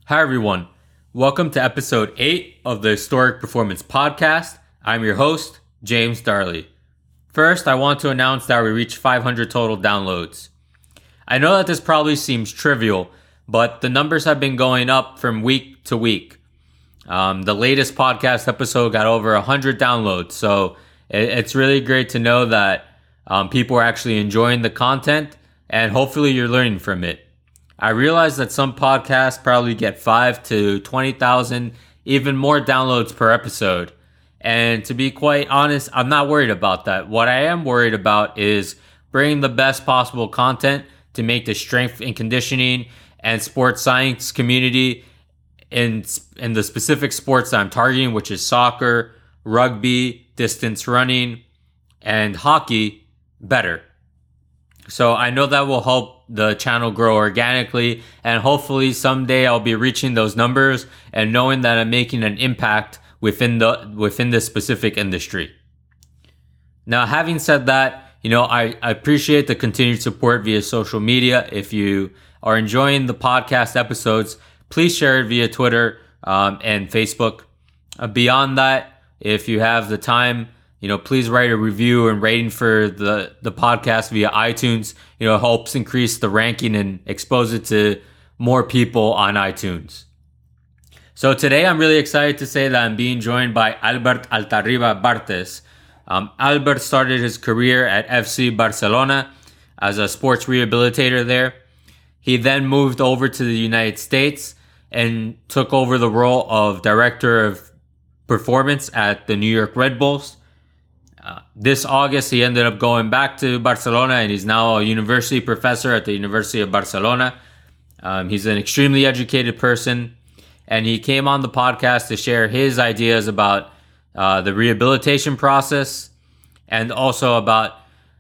Hi, everyone. Welcome to episode 8 of the Historic Performance Podcast. I'm your host, James Darley. First, I want to announce that we reached 500 total downloads. I know that this probably seems trivial, but the numbers have been going up from week to week. The latest podcast episode got over 100 downloads, so it's really great to know that people are actually enjoying the content, and hopefully you're learning from it. I realize that some podcasts probably get 5 to 20,000, even more downloads per episode. And to be quite honest, I'm not worried about that. What I am worried about is bringing the best possible content to make the strength and conditioning and sports science community in the specific sports that I'm targeting, which is soccer, rugby, distance running, and hockey, better. So I know that will help the channel grow organically, and hopefully someday I'll be reaching those numbers and knowing that I'm making an impact within the specific industry. Now, having said that, I appreciate the continued support via social media. If you are enjoying the podcast episodes, please share it via Twitter and Facebook. Beyond that, if you have the time, please write a review and rating for the podcast via iTunes. It helps increase the ranking and expose it to more people on iTunes. So today I'm really excited to say that I'm being joined by Albert Altarriba Bartes. Albert started his career at FC Barcelona as a sports rehabilitator there. He then moved over to the United States and took over the role of director of performance at the New York Red Bulls. This August, he ended up going back to Barcelona, and he's now a university professor at the University of Barcelona. He's an extremely educated person, and he came on the podcast to share his ideas about the rehabilitation process and also about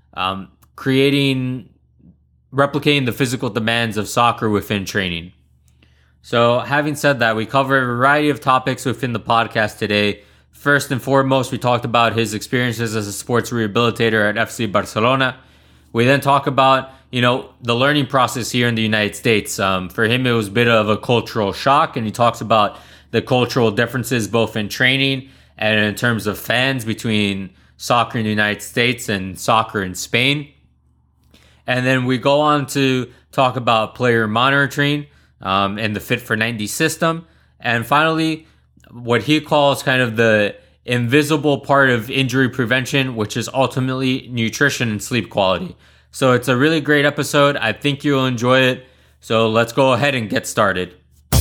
replicating the physical demands of soccer within training. So having said that, we cover a variety of topics within the podcast today. First and foremost, we talked about his experiences as a sports rehabilitator at FC Barcelona. We then talk about, the learning process here in the United States. For him, it was a bit of a cultural shock, and he talks about the cultural differences both in training and in terms of fans between soccer in the United States and soccer in Spain. And then we go on to talk about player monitoring and the Fit for 90 system. And finally, what he calls kind of the invisible part of injury prevention, which is ultimately nutrition and sleep quality. So it's a really great episode. I think you'll enjoy it. So let's go ahead and get started.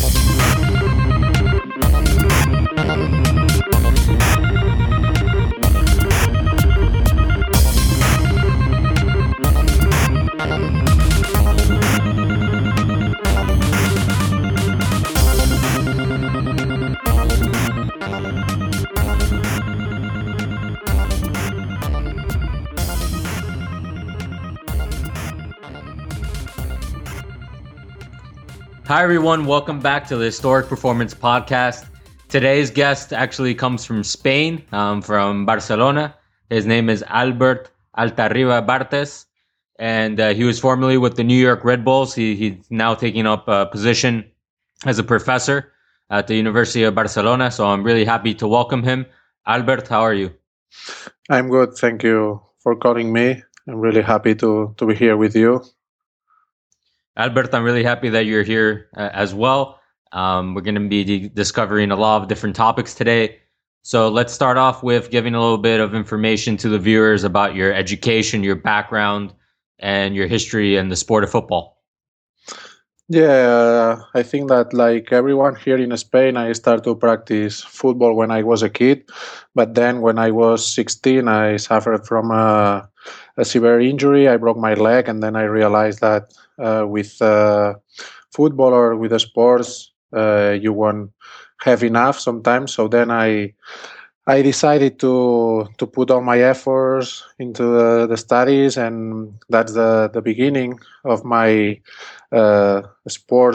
Hi, everyone. Welcome back to the Historic Performance Podcast. Today's guest actually comes from Spain, from Barcelona. His name is Albert Altarriba Bartes, and he was formerly with the New York Red Bulls. He's now taking up a position as a professor at the University of Barcelona, so I'm really happy to welcome him. Albert, how are you? I'm good. Thank you for calling me. I'm really happy to be here with you. Albert, I'm really happy that you're here as well. We're going to be discovering a lot of different topics today. So let's start off with giving a little bit of information to the viewers about your education, your background, and your history in the sport of football. Yeah, I think that like everyone here in Spain, I started to practice football when I was a kid. But then when I was 16, I suffered from a severe injury. I broke my leg, and then I realized that with football or with the sports, you won't have enough sometimes. So then I decided to put all my efforts into the studies, and that's the beginning of my sports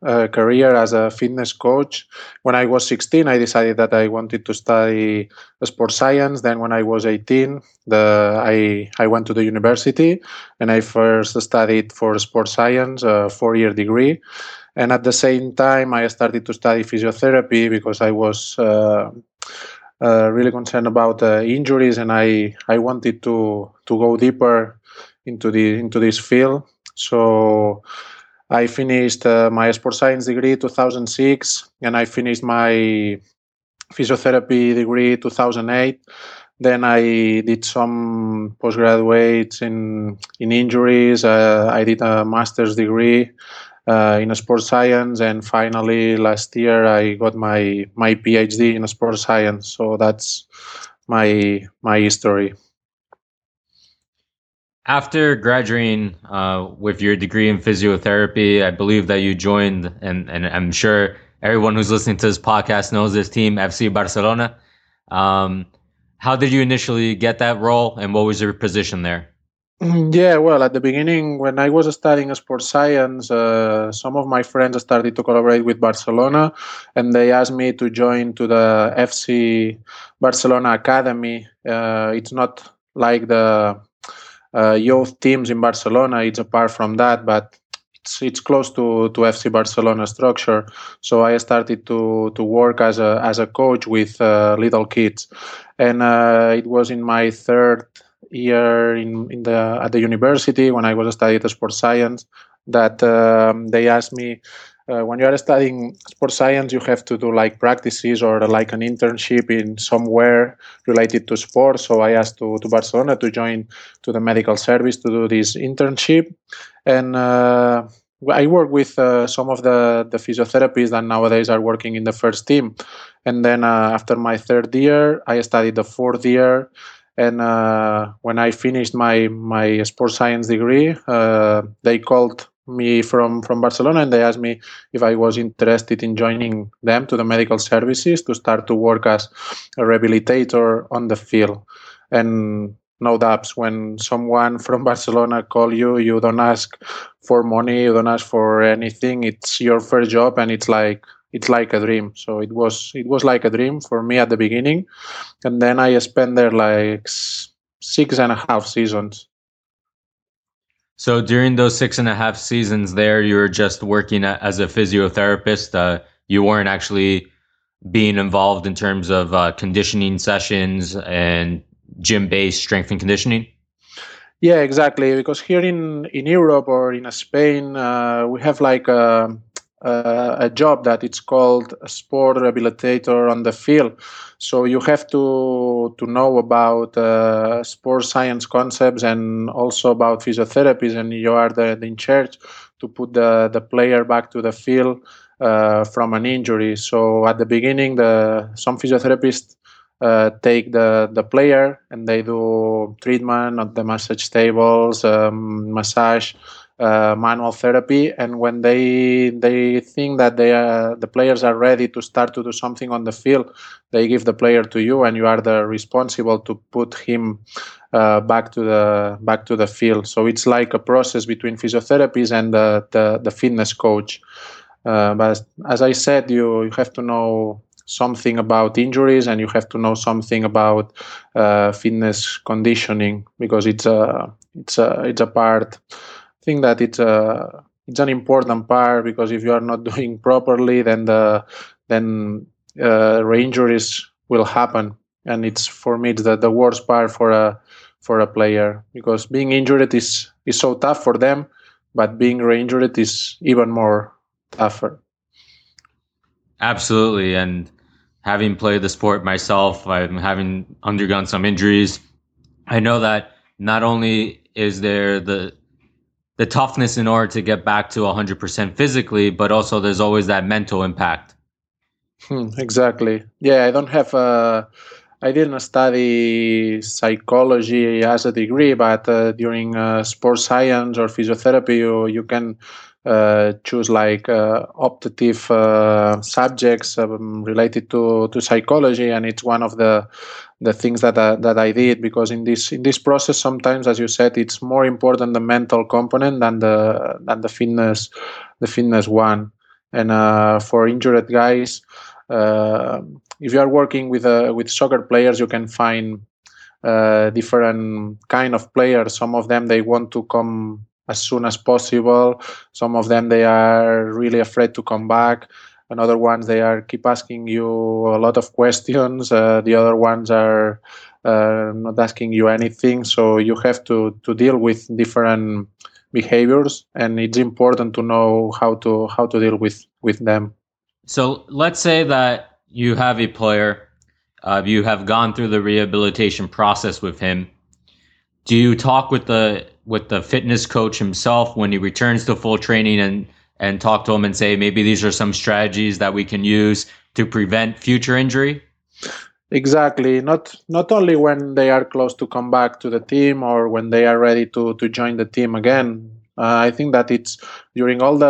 career as a fitness coach. When I was 16, I decided that I wanted to study sports science. Then when I was 18, I went to the university and I first studied for sports science, a 4-year degree. And at the same time, I started to study physiotherapy because I was really concerned about injuries, and I wanted to go deeper into this field. So I finished my sports science degree 2006, and I finished my physiotherapy degree 2008. Then I did some postgraduates in injuries. I did a master's degree in sports science, and finally last year I got my PhD in sports science. So that's my history. After graduating with your degree in physiotherapy, I believe that you joined, and I'm sure everyone who's listening to this podcast knows this team, FC Barcelona. How did you initially get that role, and what was your position there? Yeah, well, at the beginning, when I was studying sports science, some of my friends started to collaborate with Barcelona, and they asked me to join to the FC Barcelona Academy. It's not like the youth teams in Barcelona. It's apart from that, but it's close to FC Barcelona structure. So I started to work as a coach with little kids, and it was in my third year at the university when I was studying sports science that they asked me, when you are studying sports science, you have to do like practices or like an internship in somewhere related to sports. So I asked to Barcelona to join to the medical service to do this internship. And I work with some of the physiotherapists that nowadays are working in the first team. And then after my third year, I studied the fourth year. And when I finished my sports science degree, they called me from Barcelona, and they asked me if I was interested in joining them to the medical services to start to work as a rehabilitator on the field. And no doubts, when someone from Barcelona call you, you don't ask for money, you don't ask for anything. It's your first job, and it's like a dream. So it was like a dream for me at the beginning, and then I spent there like 6.5 seasons. So during those 6.5 seasons there, you were just working as a physiotherapist. You weren't actually being involved in terms of conditioning sessions and gym-based strength and conditioning? Yeah, exactly. Because here in Europe or in Spain, we have like a job that it's called a sport rehabilitator on the field. So you have to know about sports science concepts and also about physiotherapies, and you are the in charge to put the player back to the field from an injury. So at the beginning, some physiotherapists take the player and they do treatment on the massage tables, massage, manual therapy, and when they think that the players are ready to start to do something on the field, they give the player to you, and you are the responsible to put him back to the field. So it's like a process between physiotherapists and the fitness coach. But as I said, you have to know something about injuries, and you have to know something about fitness conditioning, because it's a part. I think that it's an important part, because if you are not doing properly, then re-injuries will happen, and it's, for me, it's the worst part for a player, because being injured is so tough for them, but being re-injured is even more tougher. Absolutely, and having played the sport myself, I'm having undergone some injuries. I know that not only is there the toughness in order to get back to 100% physically, but also there's always that mental impact. Exactly. Yeah, I didn't study psychology as a degree, but during sports science or physiotherapy, you can choose like optative subjects related to psychology, and it's one of the things that I did, because in this process, sometimes, as you said, it's more important the mental component than the fitness one. And for injured guys, uh, if you are working with soccer players, you can find different kind of players. Some of them they want to come as soon as possible. Some of them they are really afraid to come back. And other ones they are keep asking you a lot of questions. The other ones are not asking you anything. So you have to deal with different behaviors, and it's important to know how to deal with them. So let's say that you have a player, you have gone through the rehabilitation process with him. Do you talk with the fitness coach himself when he returns to full training and talk to him and say maybe these are some strategies that we can use to prevent future injury? Exactly. Not only when they are close to come back to the team or when they are ready to join the team again. I think that it's during all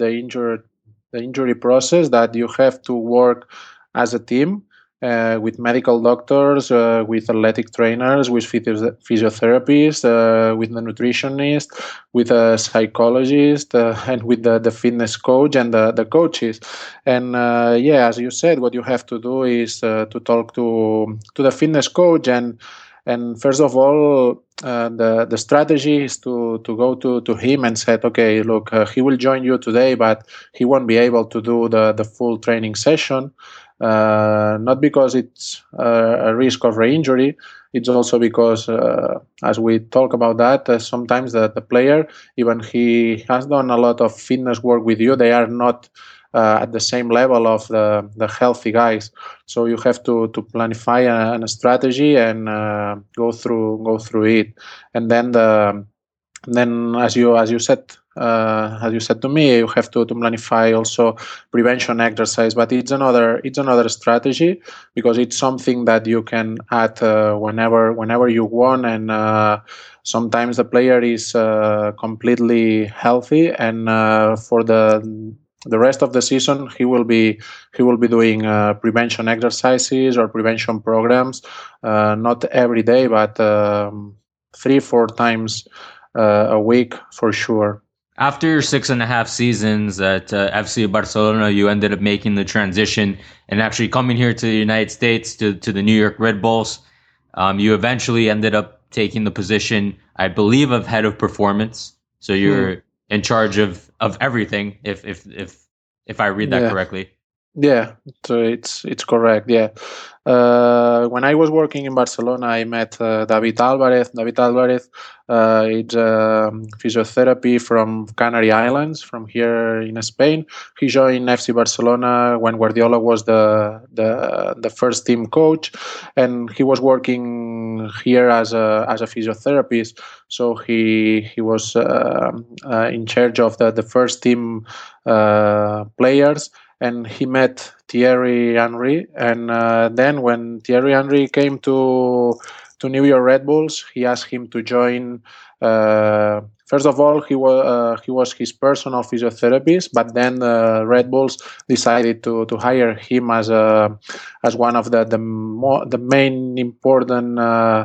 the injury process that you have to work as a team with medical doctors, with athletic trainers, with physiotherapists, with the nutritionist, with a psychologist, and with the fitness coach and the coaches. And yeah, as you said, what you have to do is to talk to the fitness coach, and first of all, the strategy is to go to him and said, okay, look, he will join you today, but he won't be able to do the full training session. Not because it's a risk of re-injury, it's also because, as we talk about that, sometimes the player, even he has done a lot of fitness work with you, they are not at the same level of the healthy guys. So you have to planify a strategy and go through it, and then as you said to me, you have to planify also prevention exercise, but it's another strategy because it's something that you can add whenever you want. And sometimes the player is completely healthy, and for the rest of the season he will be doing prevention exercises or prevention programs, not every day, but 3-4 times a week for sure. After your 6.5 seasons at FC Barcelona, you ended up making the transition and actually coming here to the United States to the New York Red Bulls. You eventually ended up taking the position, I believe, of head of performance. So you're in charge of everything, if I read that Yeah. correctly. Yeah, so it's correct. Yeah, when I was working in Barcelona, I met David Alvarez. David Alvarez, it's physiotherapy from Canary Islands, from here in Spain. He joined FC Barcelona when Guardiola was the first team coach, and he was working here as a physiotherapist. So he was in charge of the first team players, and he met Thierry Henry. And then when Thierry Henry came to New York Red Bulls, he asked him to join. First of all, he was his personal physiotherapist, but then Red Bulls decided to hire him as one of the main important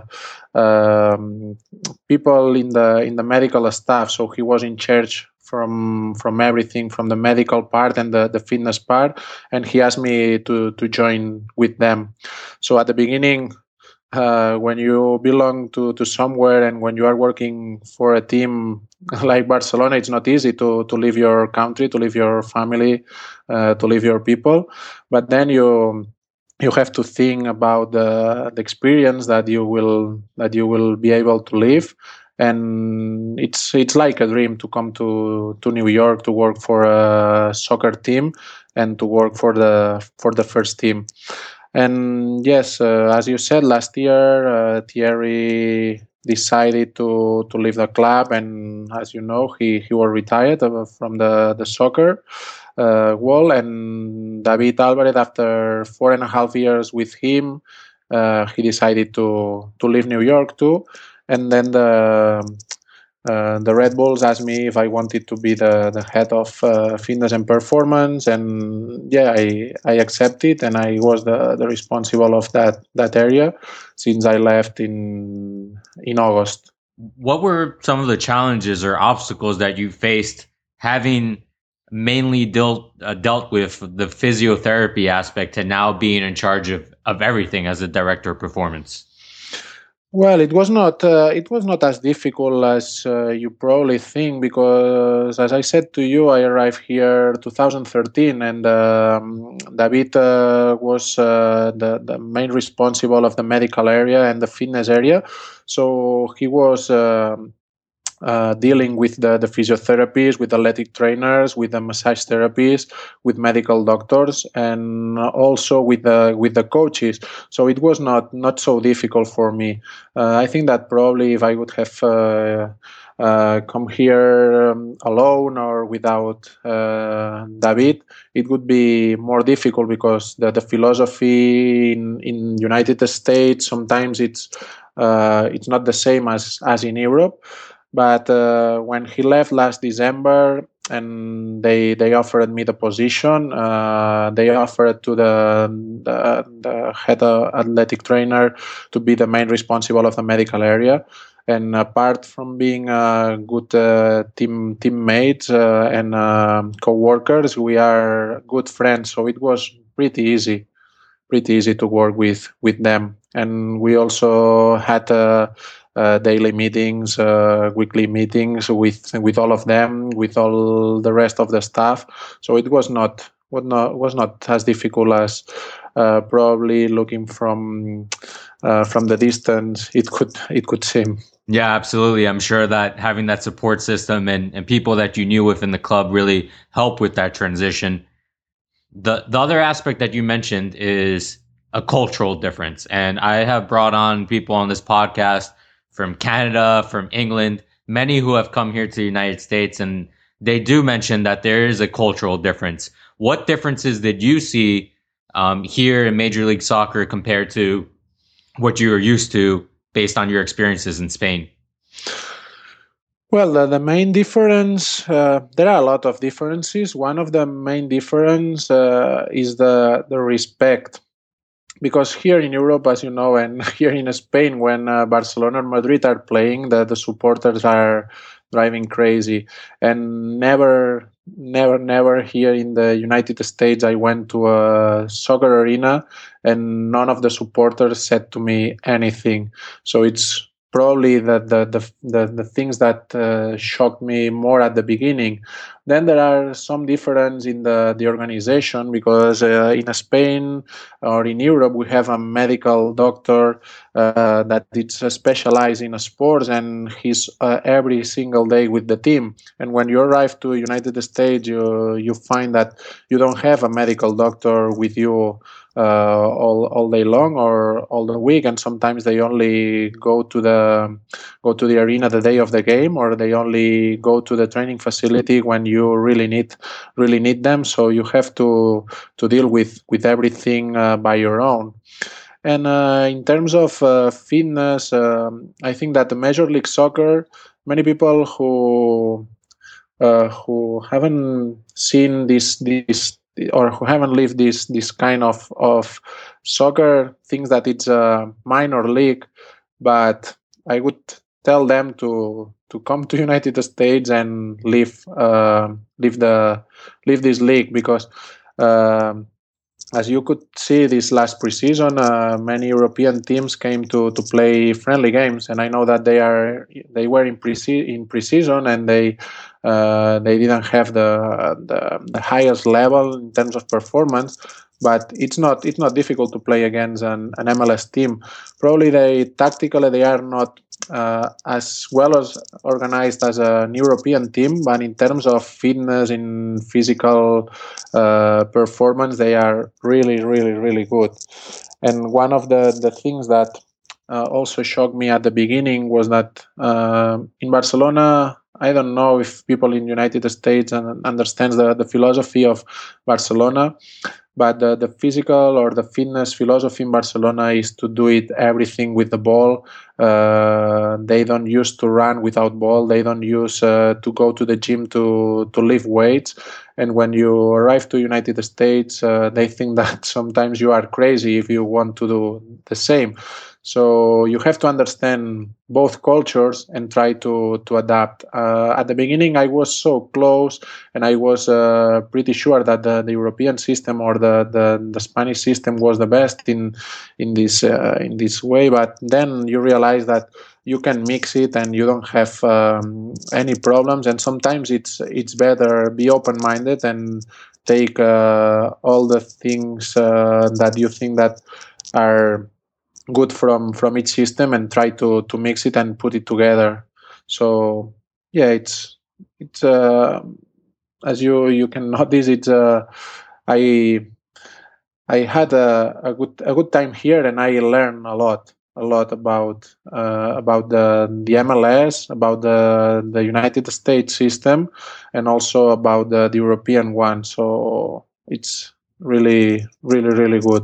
people in the medical staff. So he was in charge from everything, from the medical part and the fitness part, and he asked me to join with them. So at the beginning, when you belong to somewhere and when you are working for a team like Barcelona, it's not easy to leave your country, to leave your family, to leave your people. But then you have to think about the experience that you will be able to live. And it's like a dream to come to New York to work for a soccer team and to work for the first team. And yes, as you said, last year Thierry decided to leave the club, and as you know, he was retired from the soccer world. And David Alvarez, after 4.5 years with him, he decided to leave New York too. And then the Red Bulls asked me if I wanted to be the head of fitness and performance, and yeah, I accepted, and I was the responsible of that area since I left in August. What were some of the challenges or obstacles that you faced having mainly dealt with the physiotherapy aspect to now being in charge of everything as a director of performance? Well, it was not as difficult as you probably think, because, as I said to you, I arrived here 2013, and David was the main responsible of the medical area and the fitness area. So he was dealing with the physiotherapists, with athletic trainers, with the massage therapists, with medical doctors, and also with the coaches. So it was not so difficult for me. I think that probably if I would have come here alone or without David, it would be more difficult, because the philosophy in United States sometimes it's not the same as in Europe. But when he left last December, and they offered me the position, they offered to the head athletic trainer to be the main responsible of the medical area. And apart from being good teammates and co-workers, we are good friends. So it was pretty easy to work with them. And we also had daily meetings, weekly meetings with all of them, with all the rest of the staff. So it was not as difficult as probably looking from the distance it could seem. Yeah, absolutely. I'm sure that having that support system and people that you knew within the club really helped with that transition. The other aspect that you mentioned is a cultural difference. And I have brought on people on this podcast from Canada, from England, many who have come here to the United States, and they do mention that there is a cultural difference. What differences did you see here in Major League Soccer compared to what you were used to based on your experiences in Spain? Well, the main difference, there are a lot of differences. One of the main difference is the respect. Because here in Europe, as you know, and here in Spain, when Barcelona and Madrid are playing, the supporters are driving crazy. And never here in the United States, I went to a soccer arena and none of the supporters said to me anything. So it's probably the things that shocked me more at the beginning. Then there are some difference in the organization, because in Spain or in Europe we have a medical doctor that is specialized in sports, and he's every single day with the team. And when you arrive to United States, you find that you don't have a medical doctor with you all day long or all the week, and sometimes they only go to the arena the day of the game, or they only go to the training facility when you really need them. So you have to deal with everything by your own. And in terms of fitness, I think that the Major League Soccer, many people who haven't seen this or who haven't lived this kind of soccer thinks that it's a minor league. But I would tell them to come to United States and live this league, because as you could see this last preseason, many European teams came to play friendly games, and I know that they were in preseason, and they didn't have the highest level in terms of performance. But it's not difficult to play against an MLS team. Probably they are not as well as organized as an European team, but in terms of fitness, in physical performance, they are really good. And one of the things that also shocked me at the beginning was that in Barcelona, I don't know if people in United States understands the philosophy of Barcelona, but the physical or the fitness philosophy in Barcelona is to do it everything with the ball. They don't use to run without ball. They don't use to go to the gym to lift weights. and when you arrive to United States, they think that sometimes you are crazy if you want to do the same. So you have to understand both cultures and try to adapt. At the beginning, I was so close, and I was pretty sure that the European system or the Spanish system was the best in this way. But then you realize that you can mix it and you don't have any problems. And sometimes it's better be open minded and take all the things that you think that are good from each system and try to mix it and put it together. So yeah, it's as you can notice, it's I I had a good time here, and I learned a lot about the MLS, about the United States system, and also about the European one. So it's really good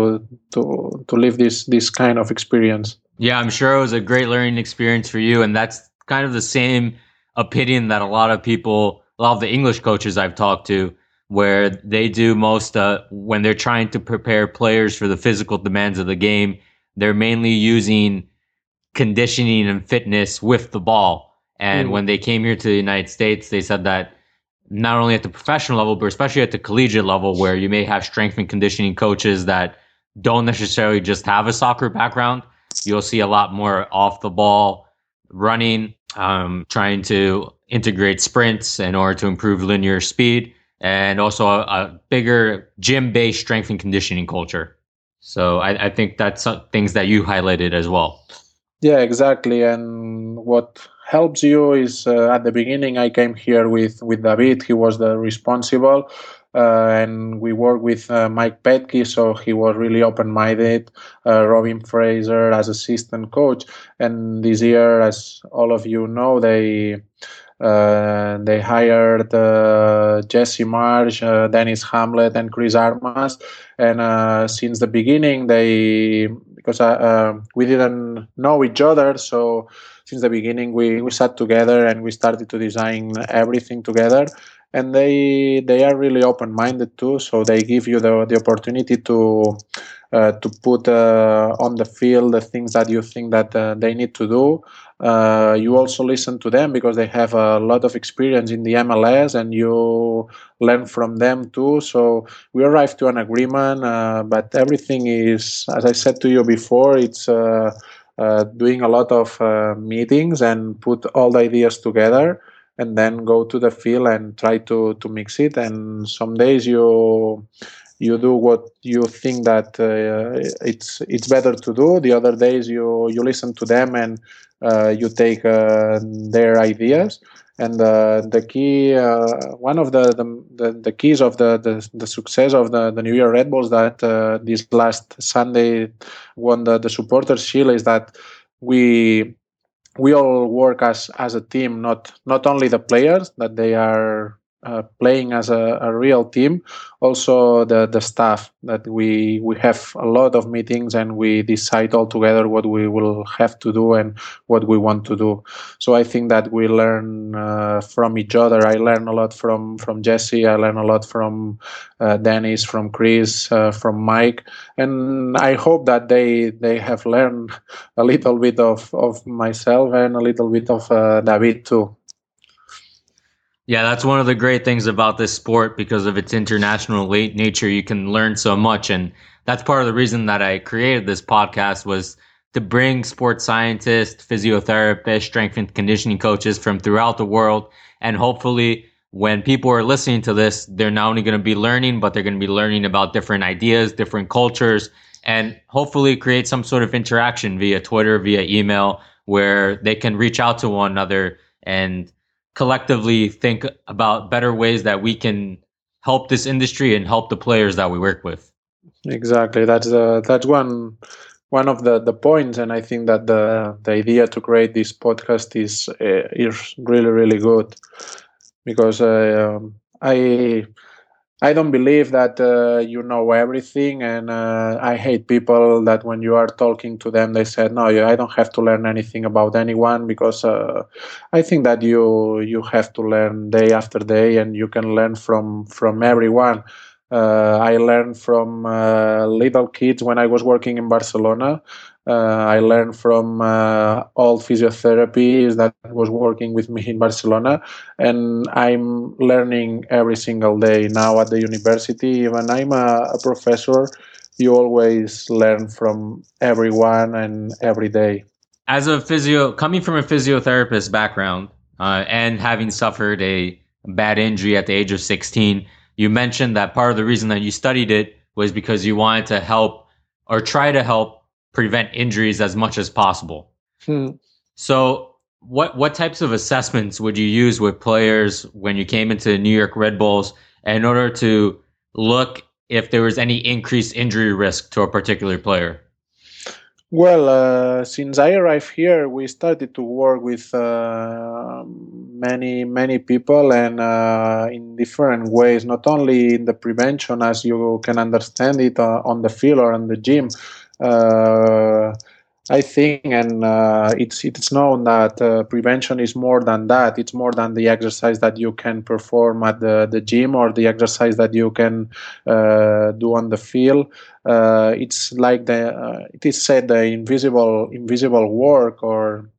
to live this kind of experience. Yeah, I'm sure it was a great learning experience for you. And that's kind of the same opinion that a lot of the English coaches I've talked to, where they do most when they're trying to prepare players for the physical demands of the game, they're mainly using conditioning and fitness with the ball. And when they came here to the United States, they said that not only at the professional level, but especially at the collegiate level, where you may have strength and conditioning coaches that don't necessarily just have a soccer background, you'll see a lot more off the ball running, trying to integrate sprints in order to improve linear speed, and also a bigger gym-based strength and conditioning culture. So I think that's things that you highlighted as well. Yeah, exactly. And what helps you is at the beginning, I came here with David. He was the responsible, and we worked with Mike Petke, so he was really open-minded. Robin Fraser as assistant coach, and this year, as all of you know, they hired Jesse Marsh, Dennis Hamlet, and Chris Armas. And since the beginning, because we didn't know each other, so since the beginning we sat together and we started to design everything together. And they are really open minded too, so they give you the opportunity to put on the field the things that you think that they need to do. You also listen to them because they have a lot of experience in the MLS, and you learn from them too. So we arrived to an agreement, but everything is, as I said to you before, it's doing a lot of meetings and put all the ideas together, and then go to the field and try to mix it. And some days you do what you think that it's better to do. The other days you listen to them and you take their ideas. And the key, one of the keys of the success of the New Year Red Bulls that this last Sunday won the Supporters Shield is that we all work as a team, not only the players that they are playing as a real team, also the staff, that we have a lot of meetings and we decide all together what we will have to do and what we want to do. So I think that we learn from each other. I learn a lot from Jesse. I learn a lot from Dennis, from Chris, from Mike, and I hope that they have learned a little bit of myself and a little bit of David too. Yeah, that's one of the great things about this sport. Because of its international nature, you can learn so much. And that's part of the reason that I created this podcast, was to bring sports scientists, physiotherapists, strength and conditioning coaches from throughout the world. And hopefully when people are listening to this, they're not only going to be learning, but they're going to be learning about different ideas, different cultures, and hopefully create some sort of interaction via Twitter, via email, where they can reach out to one another and collectively think about better ways that we can help this industry and help the players that we work with. Exactly. That's one of the points, and I think that the idea to create this podcast is really good, because I I don't believe that you know everything, and I hate people that when you are talking to them, they said, "No, I don't have to learn anything about anyone," because I think that you have to learn day after day, and you can learn from everyone. I learned from little kids when I was working in Barcelona. I learned from old physiotherapists that was working with me in Barcelona, and I'm learning every single day now at the university. Even I'm a professor, you always learn from everyone and every day. As a coming from a physiotherapist background, and having suffered a bad injury at the age of 16, you mentioned that part of the reason that you studied it was because you wanted to help or try to help prevent injuries as much as possible. Hmm. So, what types of assessments would you use with players when you came into New York Red Bulls in order to look if there was any increased injury risk to a particular player? Well, since I arrived here, we started to work with many people, and in different ways. Not only in the prevention, as you can understand it on the field or on the gym. Uh, I think, and it's known that prevention is more than that. It's more than the exercise that you can perform at the gym or the exercise that you can do on the field. It's like it is said the invisible work, or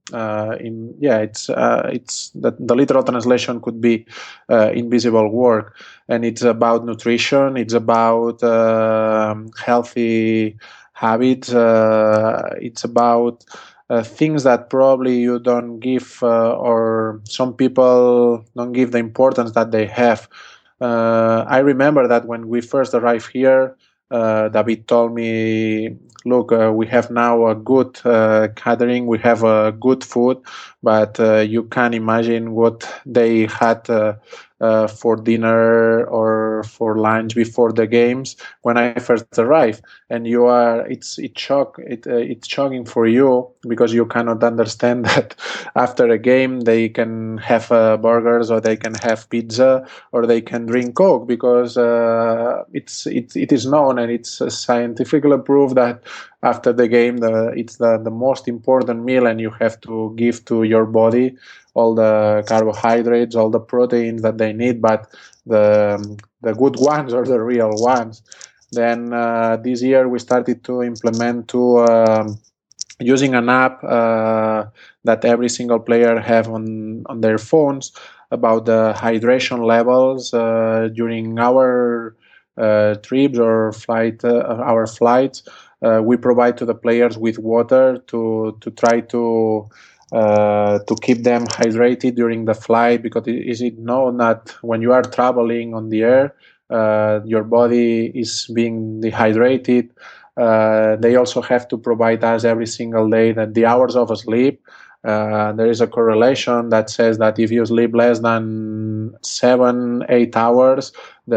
it's the literal translation could be invisible work, and it's about nutrition. It's about healthy habits. It's about things that probably you don't give, or some people don't give the importance that they have. I remember that when we first arrived here, David told me, "Look, we have now a good catering. We have good food, but you can imagine what they had for dinner or for lunch before the games when I first arrived." And you are, it's shocking for you because you cannot understand that after a game they can have burgers, or they can have pizza, or they can drink Coke, because it is known, and it's scientifically proved that after the game it's the most important meal, and you have to give to your body all the carbohydrates, all the proteins that they need, but the good ones, or the real ones. Then this year we started to implement using an app that every single player have on their phones, about the hydration levels during our trips or our flights. We provide to the players with water to try to keep them hydrated during the flight, because is it known that when you are traveling on the air, your body is being dehydrated. They also have to provide us every single day that the hours of sleep. There is a correlation that says that if you sleep less than 7-8 hours,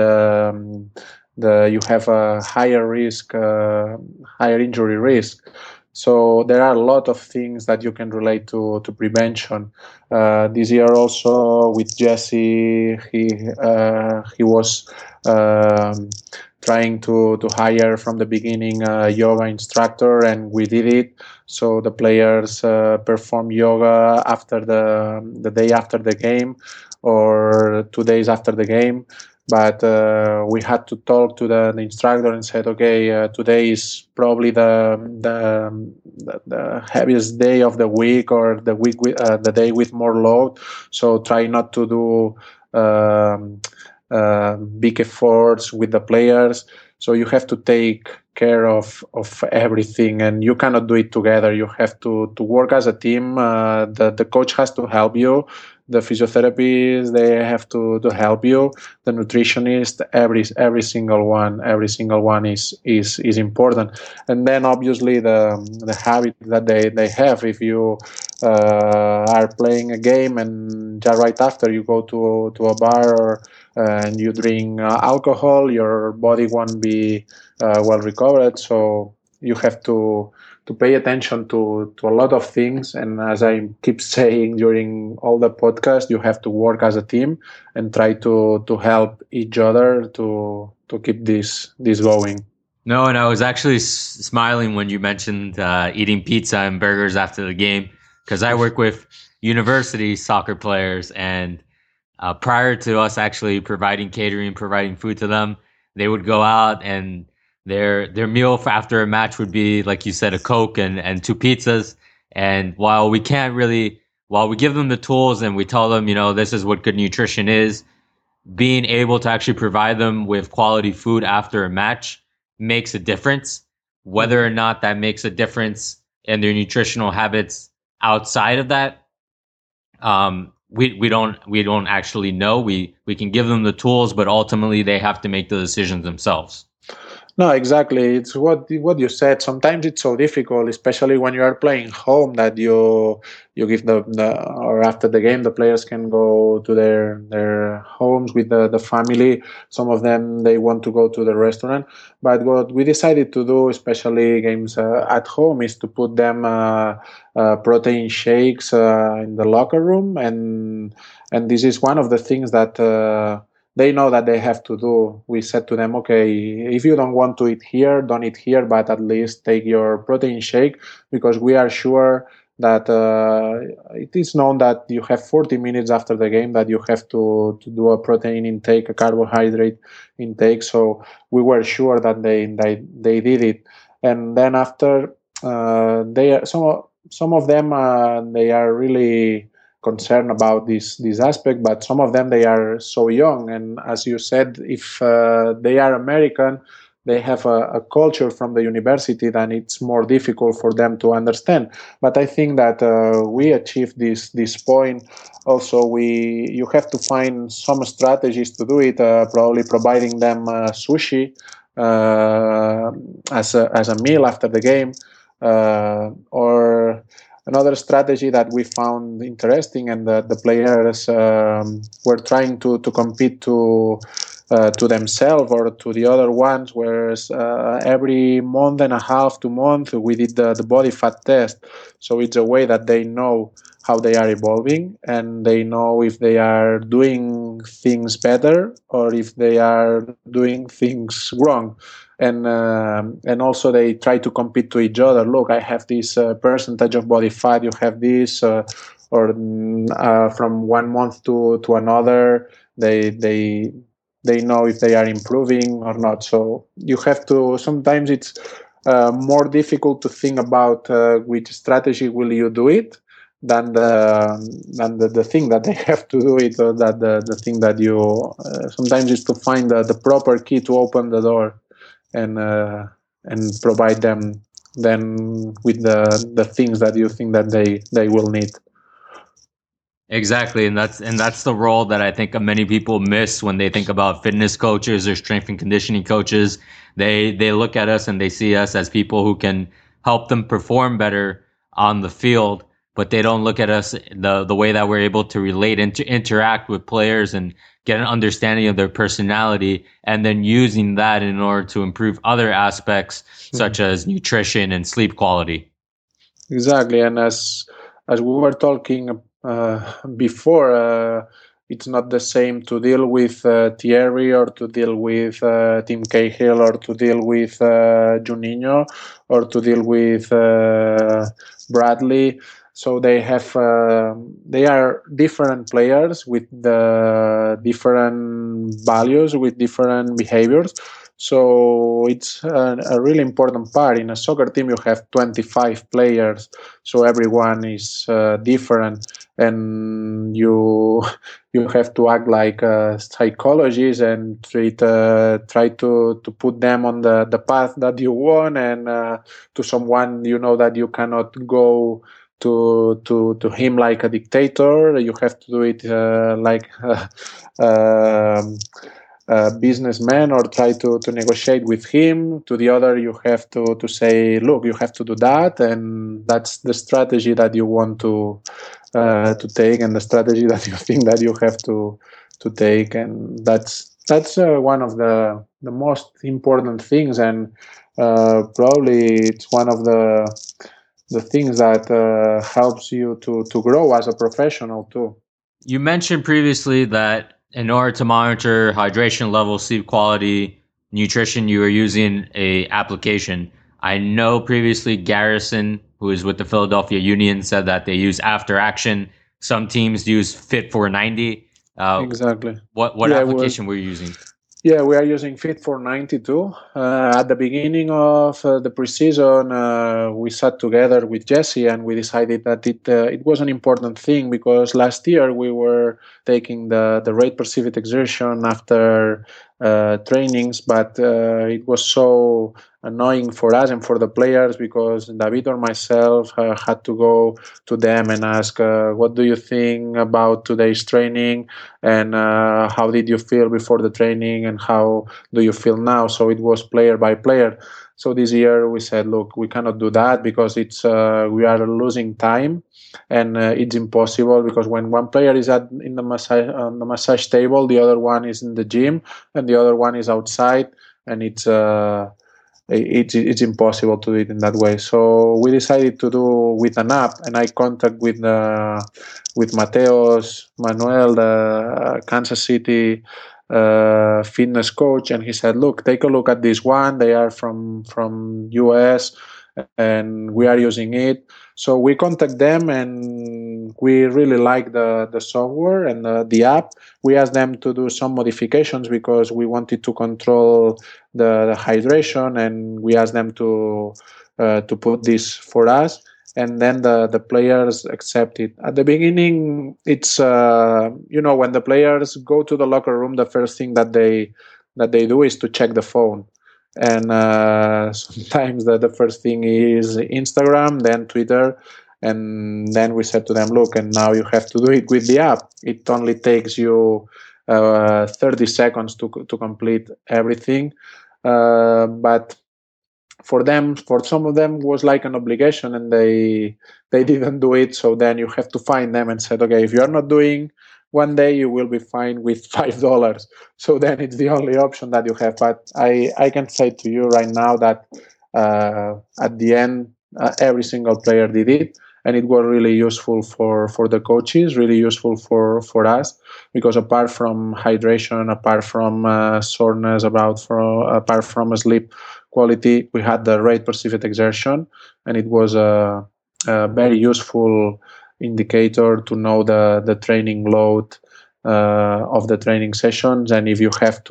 you have a higher risk, higher injury risk. So there are a lot of things that you can relate to prevention. This year also with Jesse, he was um, trying to hire from the beginning a yoga instructor, and we did it. So the players perform yoga after the day after the game, or 2 days after the game. But we had to talk to the instructor and said, okay, today is probably the heaviest day of the week, or the day with more load. So try not to do big efforts with the players. So you have to take care of everything, and you cannot do it together. You have to work as a team. The coach has to help you. The physiotherapists, they have to help you. The nutritionist, every single one is important. And then obviously the habit that they have. If you are playing a game, and just right after you go to a bar, or and you drink alcohol, your body won't be well recovered. So you have to pay attention to a lot of things. And as I keep saying during all the podcast, you have to work as a team and try to help each other to keep this going. No, and I was actually smiling when you mentioned eating pizza and burgers after the game, because I work with university soccer players, and prior to us actually providing catering, providing food to them, they would go out and their meal for after a match would be, like you said, a Coke and two pizzas. And while we give them the tools and we tell them, this is what good nutrition is, being able to actually provide them with quality food after a match makes a difference. Whether or not that makes a difference in their nutritional habits outside of that, we don't actually know. We can give them the tools, but ultimately they have to make the decisions themselves. No, exactly. It's what you said. Sometimes it's so difficult, especially when you are playing home, that you give the or after the game the players can go to their homes with the family. Some of them they want to go to the restaurant. But what we decided to do, especially games at home, is to put them protein shakes in the locker room, and this is one of the things that. They know that they have to do. We said to them, okay, if you don't want to eat here, don't eat here, but at least take your protein shake, because we are sure that it is known that you have 40 minutes after the game that you have to do a protein intake, a carbohydrate intake. So we were sure that they did it. And then after, some of them, they are really concerned about this aspect, but some of them they are so young, and as you said, if they are American, they have a culture from the university, then it's more difficult for them to understand. But I think that we achieved this point. Also, you have to find some strategies to do it, probably providing them sushi as a meal after the game, or another strategy that we found interesting, and the players were trying to compete to themselves or to the other ones, whereas every month and a half to month we did the body fat test. So it's a way that they know how they are evolving, and they know if they are doing things better or if they are doing things wrong. And also they try to compete to each other. Look, I have this percentage of body fat, you have this, or from one month to another, they know if they are improving or not. So you have to, sometimes it's more difficult to think about which strategy will you do it than the thing that they have to do it, or that the thing that you sometimes is to find the proper key to open the door and provide them then with the things that you think that they will need. Exactly, and that's the role that I think many people miss when they think about fitness coaches or strength and conditioning coaches. They look at us and they see us as people who can help them perform better on the field, but they don't look at us the way that we're able to relate and to interact with players and get an understanding of their personality, and then using that in order to improve other aspects such as nutrition and sleep quality. Exactly, and as we were talking before, it's not the same to deal with Thierry, or to deal with Tim Cahill, or to deal with Juninho, or to deal with Bradley. So they are different players with the different values, with different behaviors. So it's a really important part. In a soccer team, you have 25 players, so everyone is different, and you have to act like psychologists and try to put them on the path that you want, and to someone you know that you cannot go to him like a dictator. You have to do it like businessman, or try to negotiate with him. To the other, you have to say, look, you have to do that, and that's the strategy that you want to take, and the strategy that you think that you have to take, and that's That's one of the most important things, and probably it's one of the things that helps you to grow as a professional too. You mentioned previously that in order to monitor hydration level, sleep quality, nutrition, you are using a application. I know previously Garrison, who is with the Philadelphia Union, said that they use After Action. Some teams use Fit 490. Exactly. What Yeah, well, application were you using? yeah, we are using Fit for 92. At the beginning of the preseason, we sat together with Jesse and we decided that it was an important thing because last year we were taking the rate perceived exertion after trainings, but it was so annoying for us and for the players because David or myself had to go to them and ask, what do you think about today's training? And how did you feel before the training and how do you feel now? So it was player by player. So this year we said, look, we cannot do that because it's we are losing time, and it's impossible because when one player is at in the massage on the massage table, the other one is in the gym and the other one is outside, and it's impossible to do it in that way. So we decided to do with an app, and I contact with Mateos Manuel, the Kansas City fitness coach, and he said, "Look, take a look at this one. They are from US, and we are using it." So we contact them, and we really like the software and the app. We asked them to do some modifications because we wanted to control the hydration, and we asked them to put this for us, and then the players accept it. At the beginning, it's when the players go to the locker room, the first thing that they do is to check the phone, and sometimes the first thing is Instagram, then Twitter, and then we said to them, look, and now you have to do it with the app. It only takes you 30 seconds to complete everything, but for some of them was like an obligation, and they didn't do it. So then you have to find them and said, okay, if you're not doing one day, you will be fined with $5. So then it's the only option that you have. But I can say to you right now that at the end, every single player did it, and it was really useful for the coaches, really useful for us, because apart from hydration, apart from soreness, apart from sleep quality, we had the rate perceived exertion, and it was a very useful indicator to know the training load of the training sessions, and if you have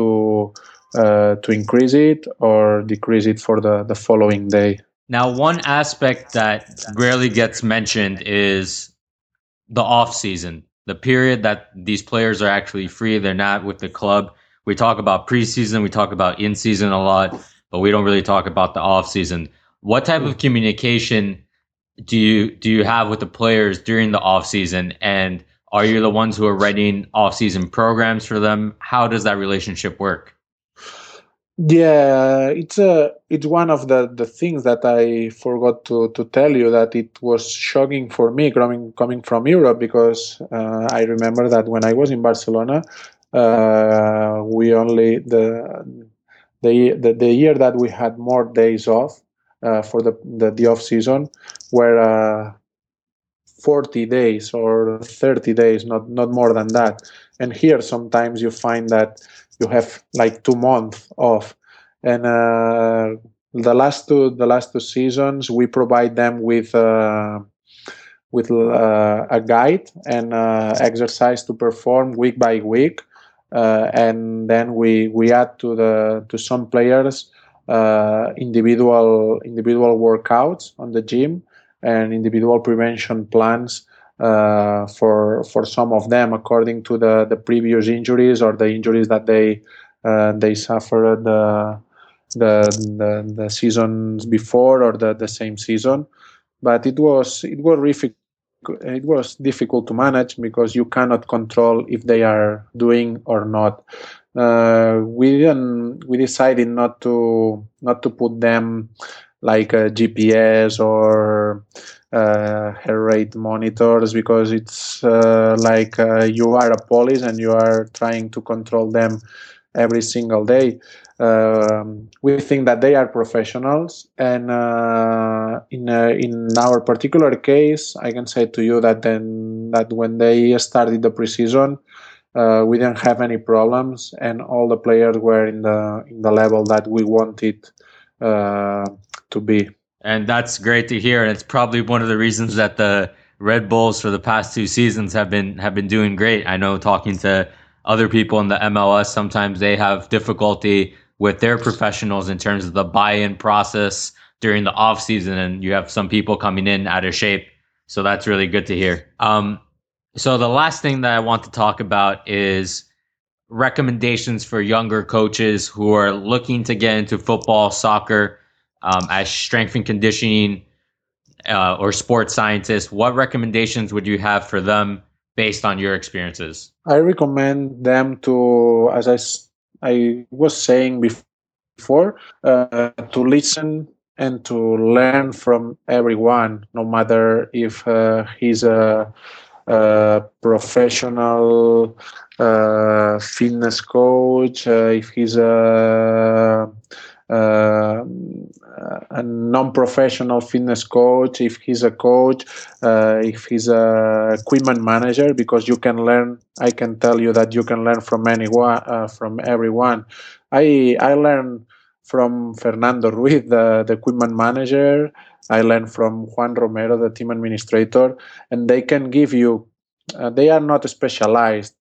to increase it or decrease it for the following day. Now, one aspect that rarely gets mentioned is the off season, the period that these players are actually free. They're not with the club. We talk about preseason, we talk about in season a lot, but we don't really talk about the off season. What type of communication do you have with the players during the off season, and are you the ones who are writing off season programs for them? How does that relationship work? Yeah, it's one of the things that I forgot to tell you, that it was shocking for me coming from Europe, because I remember that when I was in Barcelona, we only the year that we had more days off for the off season were 40 days or 30 days, not more than that. And here sometimes you find that you have like 2 months off. And the last two seasons we provide them with a guide and exercise to perform week by week, and then we add to some players individual workouts on the gym and individual prevention plans for some of them according to the previous injuries or the injuries that they suffered the seasons before or the same season. But it was difficult to manage because you cannot control if they are doing or not. We decided not to put them like a GPS or heart rate monitors, because it's like you are a police and you are trying to control them every single day. We think that they are professionals, and in our particular case, I can say to you that when they started the preseason, we didn't have any problems, and all the players were in the level that we wanted uh, to be. And that's great to hear. And it's probably one of the reasons that the Red Bulls for the past 2 seasons have been doing great. I know talking to other people in the MLS, sometimes they have difficulty with their professionals in terms of the buy-in process during the off season, and you have some people coming in out of shape. So that's really good to hear. So the last thing that I want to talk about is recommendations for younger coaches who are looking to get into football, soccer, as strength and conditioning or sports scientists. What recommendations would you have for them based on your experiences? I recommend them to, as I was saying before, to listen and to learn from everyone, no matter if he's a professional fitness coach, if he's a non-professional fitness coach, if he's a coach, if he's a equipment manager, because you can learn. I can tell you that you can learn from anyone, from everyone. I learned from Fernando Ruiz, the equipment manager. I learned from Juan Romero, the team administrator, and they can give you. They are not specialized.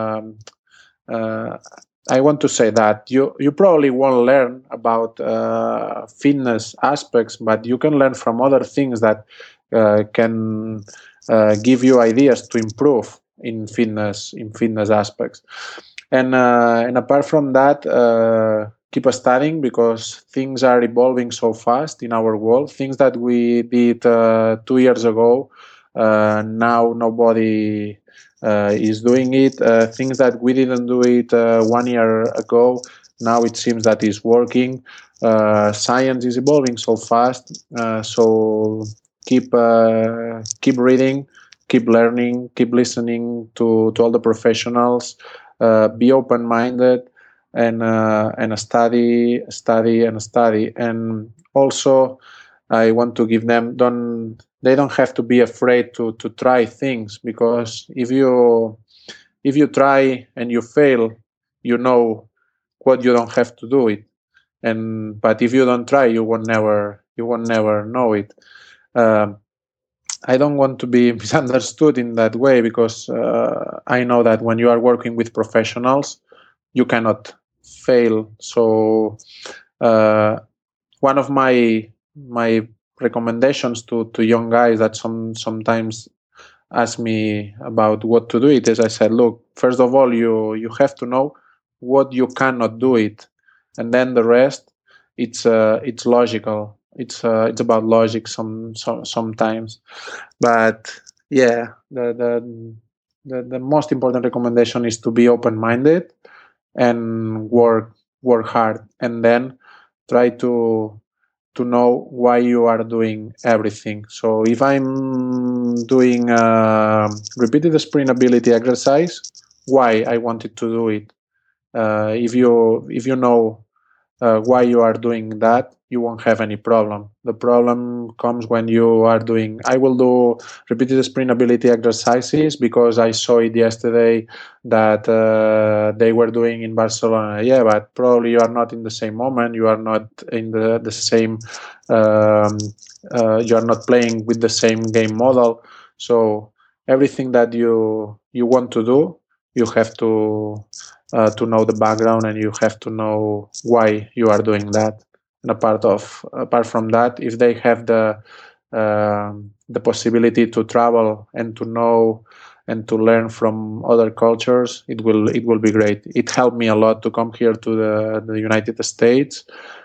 I want to say that you probably won't learn about fitness aspects, but you can learn from other things that can give you ideas to improve in fitness aspects. And apart from that, keep studying, because things are evolving so fast in our world. Things that we did 2 years ago, now nobody is doing it. Things that we didn't do it 1 year ago, now it seems that it's working. Science is evolving so fast, so keep reading, keep learning, keep listening to all the professionals. Be open-minded, and study, and also I want to give them, they don't have to be afraid to try things, because if you try and you fail, you know what you don't have to do it, but if you don't try, you won't never know it. I don't want to be misunderstood in that way, because I know that when you are working with professionals, you cannot fail. So one of my recommendations to young guys that sometimes ask me about what to do it is, I said, look, first of all, you have to know what you cannot do it, and then the rest, it's logical. It's about logic sometimes. But yeah, the most important recommendation is to be open-minded and work hard, and then try to know why you are doing everything. So if I'm doing repeated sprint ability exercise, why I wanted to do it. If you know why you are doing that, you won't have any problem. The problem comes when you are doing, I will do repeated sprint ability exercises because I saw it yesterday that they were doing in Barcelona. Yeah, but probably you are not in the same moment. You are not in the same, you are not playing with the same game model. So everything that you want to do, you have to know the background, and you have to know why you are doing that. And apart from that, if they have the possibility to travel and to know and to learn from other cultures, it will be great. It helped me a lot to come here to the United States.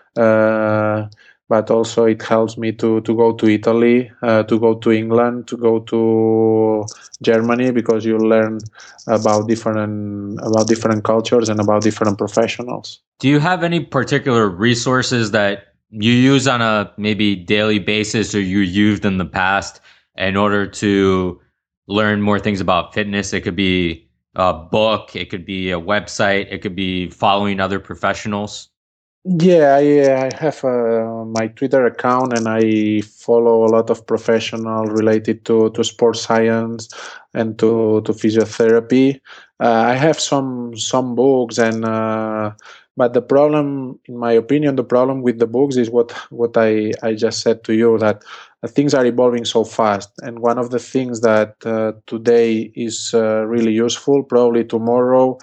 But also it helps me to go to Italy, to go to England, to go to Germany, because you learn about different cultures and about different professionals. Do you have any particular resources that you use on a maybe daily basis, or you used in the past, in order to learn more things about fitness? It could be a book, it could be a website, it could be following other professionals. Yeah, I have my Twitter account and I follow a lot of professional related to sports science and to physiotherapy. I have some books and but the problem, in my opinion, the problem with the books is what I just said to you, that things are evolving so fast, and one of the things that today is really useful, probably tomorrow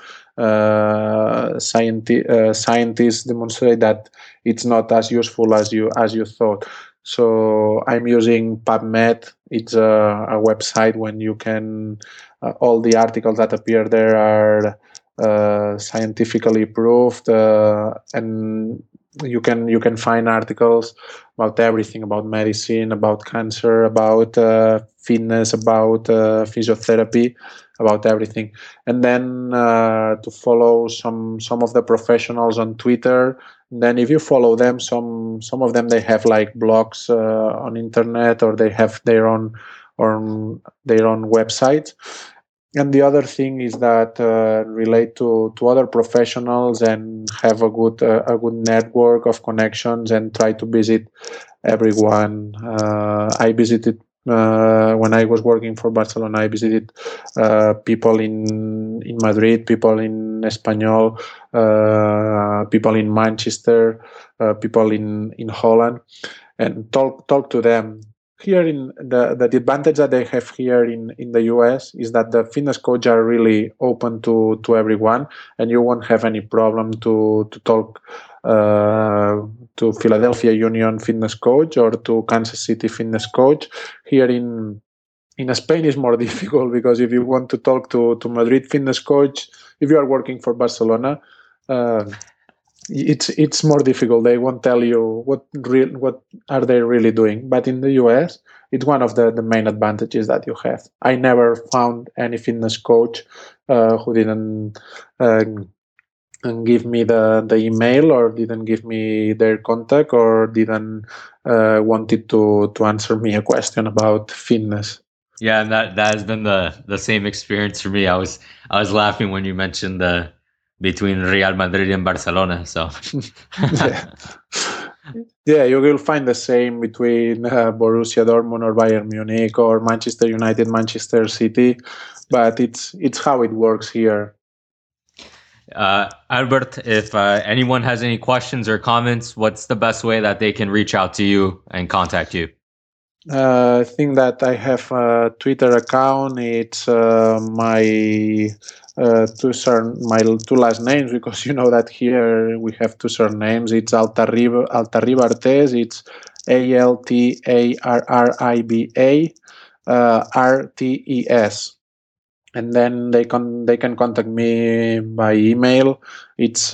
scientists demonstrate that it's not as useful as you thought. So I'm using PubMed. It's a website when you can all the articles that appear there are scientifically proved, and you can find articles about everything, about medicine, about cancer, about fitness, about physiotherapy, about everything. And then to follow some of the professionals on Twitter. And then if you follow them, some of them, they have like blogs on internet, or they have their own websites. And the other thing is that relate to other professionals and have a good network of connections and try to visit everyone. I visited when I was working for Barcelona. I visited people in Madrid, people in Espanyol, people in Manchester, people in Holland, and talk to them. Here in the advantage that they have here in the US is that the fitness coach are really open to everyone, and you won't have any problem to talk to Philadelphia Union fitness coach or to Kansas City fitness coach. Here in Spain is more difficult, because if you want to talk to Madrid fitness coach, if you are working for Barcelona, uh, it's more difficult. They won't tell you what are they really doing. But in the US, it's one of the main advantages that you have. I never found any fitness coach who didn't give me the email, or didn't give me their contact, or didn't wanted to answer me a question about fitness. Yeah, and that has been the same experience for me. I was laughing when you mentioned the between Real Madrid and Barcelona. So Yeah. Yeah, you will find the same between Borussia Dortmund or Bayern Munich or Manchester United, Manchester City, but it's how it works here. Albert, if anyone has any questions or comments, what's the best way that they can reach out to you and contact you? I think that I have a Twitter account. It's my two last names, because you know that here we have two surnames. It's Altarriba Artes. It's Altarriba Rtes. And then they can contact me by email. It's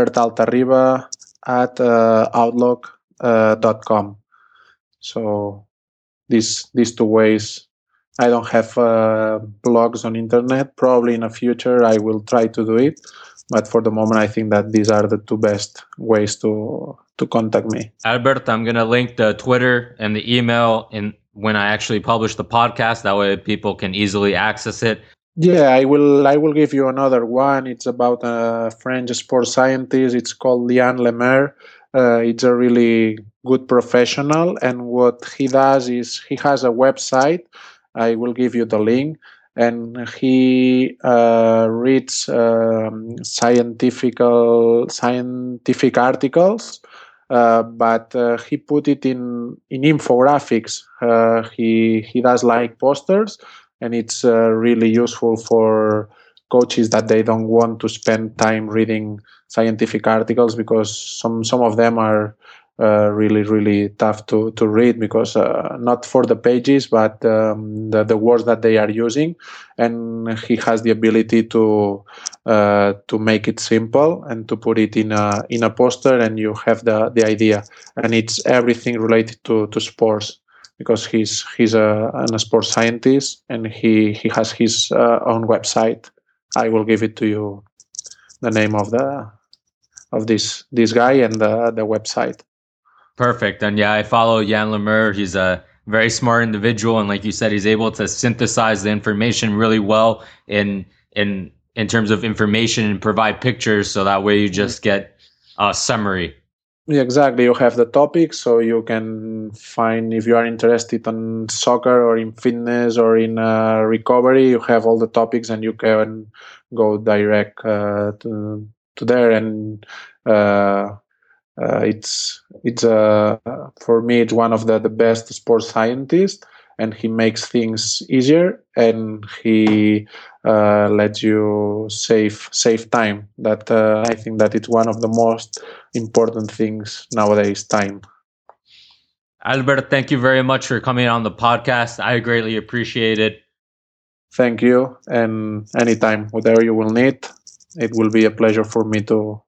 albertaltarriba@outlook.com. So these two ways. I don't have blogs on internet. Probably in the future I will try to do it, but for the moment I think that these are the two best ways to contact me. Albert, I'm gonna link the Twitter and the email in when I actually publish the podcast. That way people can easily access it. Yeah, I will give you another one. It's about a French sports scientist. It's called Lian Lemaire. It's a really good professional, and what he does is he has a website. I will give you the link, and he reads scientific articles, but he put it in infographics. He does like posters, and it's really useful for coaches that they don't want to spend time reading scientific articles, because some of them are really tough to read, because not for the pages, but the words that they are using. And he has the ability to make it simple and to put it in a poster, and you have the idea. And it's everything related to sports, because he's a sports scientist, and he has his own website. I will give it to you, the name of this guy and the website. Perfect. And yeah, I follow Jan Lemaire. He's a very smart individual, and like you said, he's able to synthesize the information really well in in terms of information and provide pictures, so that way you just get a summary. Yeah, exactly. You have the topic, so you can find if you are interested in soccer or in fitness or in recovery. You have all the topics, and you can go direct to there. And uh, it's for me it's one of the best sports scientists, and he makes things easier, and he lets you save time. That I think that it's one of the most important things nowadays. Time. Albert, thank you very much for coming on the podcast. I greatly appreciate it. Thank you, and anytime, whatever you will need, it will be a pleasure for me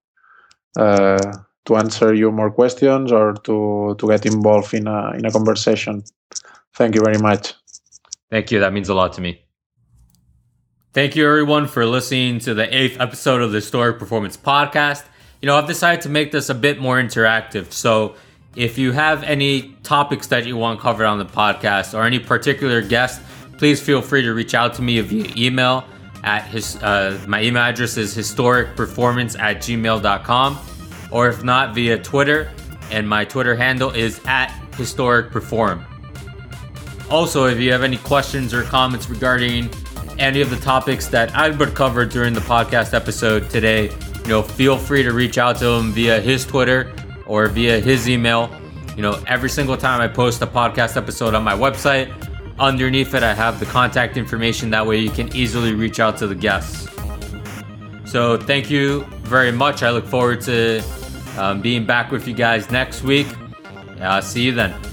to answer you more questions or to get involved in a conversation. Thank you very much. Thank you. That means a lot to me. Thank you, everyone, for listening to the 8th episode of the Historic Performance Podcast. I've decided to make this a bit more interactive. So if you have any topics that you want covered on the podcast or any particular guest, please feel free to reach out to me via email. My email address is historicperformance@gmail.com, or if not, via Twitter, and my Twitter handle is @historicperform. Also, if you have any questions or comments regarding any of the topics that Albert covered during the podcast episode today, feel free to reach out to him via his Twitter or via his email. Every single time I post a podcast episode on my website, underneath it I have the contact information. That way you can easily reach out to the guests. So thank you very much. I look forward to being back with you guys next week. See you then.